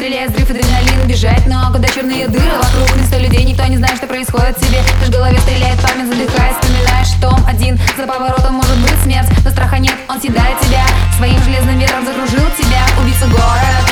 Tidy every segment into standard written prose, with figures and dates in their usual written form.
стреляет взрыв, адреналин бежать. Но куда черные дыры вокруг, вместо людей никто не знает, что происходит в тебе. Лишь в голове стреляет память, задыхаясь, вспоминаешь, что один за поворотом может быть смерть. Но страха нет, он съедает тебя, своим железным ветром закружил тебя. Убийца город.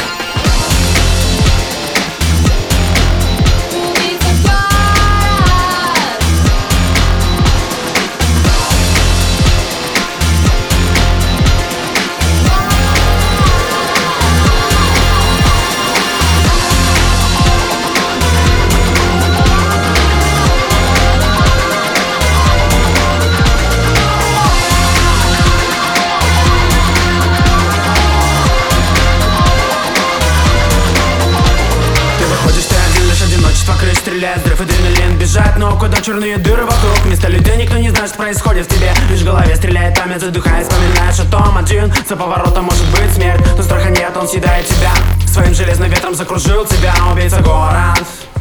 Крыш стреляет, взрыв, адреналин бежать. Но куда черные дыры вокруг, вместо людей никто не знает, что происходит в тебе. Лишь в голове стреляет память, задыхаясь, вспоминаешь о том один за поворотом может быть смерть. Но страха нет, он съедает тебя, своим железным ветром закружил тебя. Убийца город.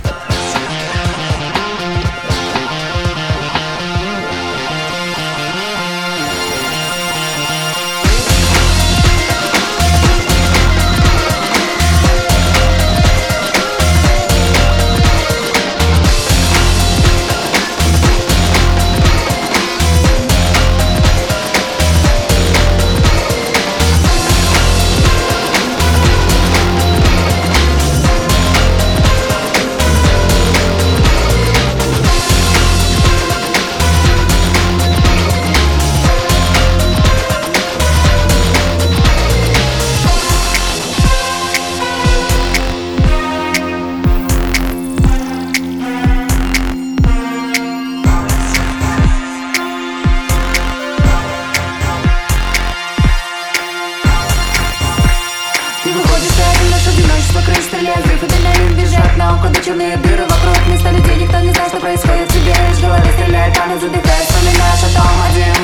Крыш стреляет, взрыв, адреналин бежать. Но куда черные дыры вокруг, вместо людей никто не знает, что происходит в тебе. Лишь в голове стреляет память, задыхаясь, вспоминаешь о том один.